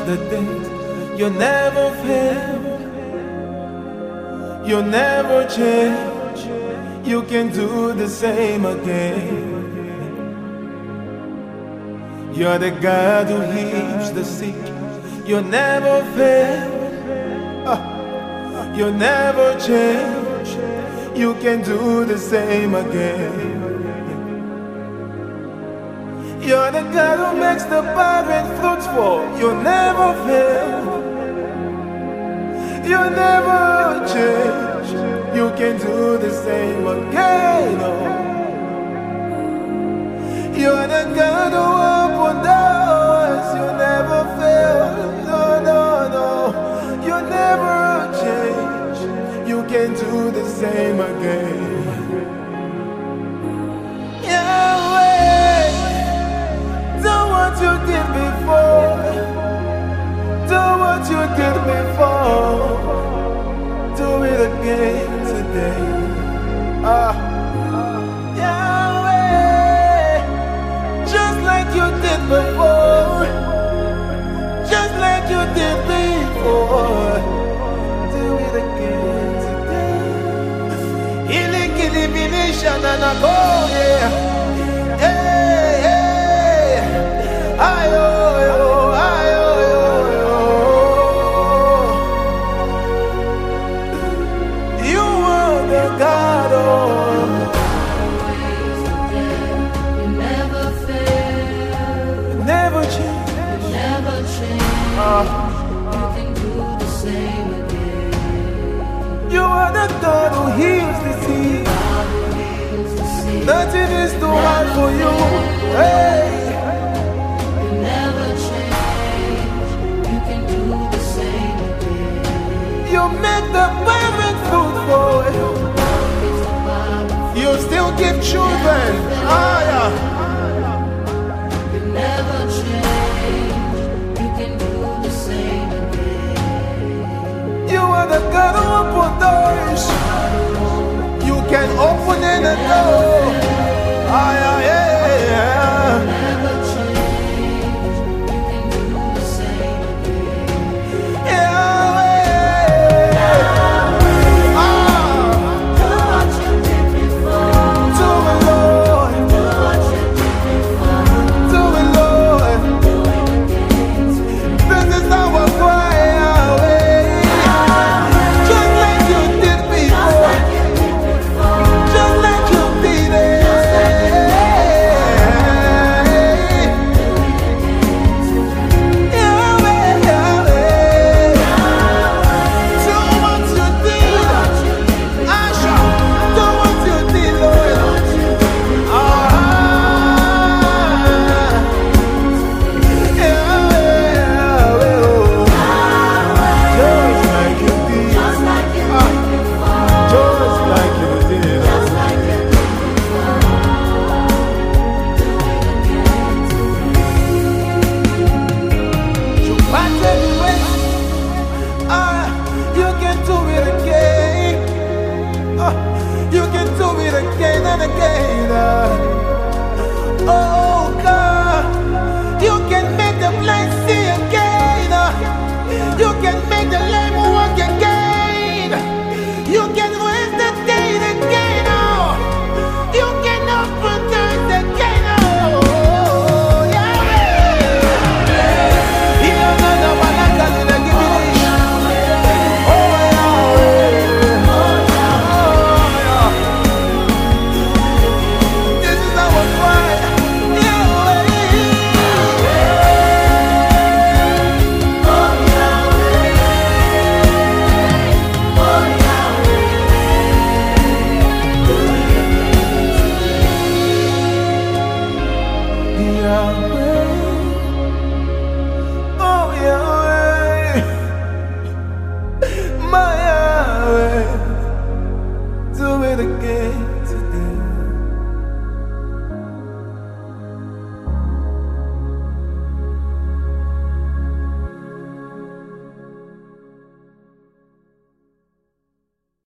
the dead. You never fail. You never change. You can do the same again. You're the God who heals the sick. You never fail. You never change. You can do the same again. You're the God who makes the barren fruitful. You never fail. You never change. You can do the same again. Oh. You're the God who opens doors. You never fail. No, no, no. You never change. You can do the same again. Yahweh, do what you did before. Do what you did before. Do it again today. Yahweh, just like you did before. Just like you did before. Do it again today. Hey, hey. Ayo, ayo, ayo, ayo. You are the God of You never fail. never change. You never change. You can do the same again. You are the God who heals the sick. God who heals the sick. Nothing is too hard for you. Hey.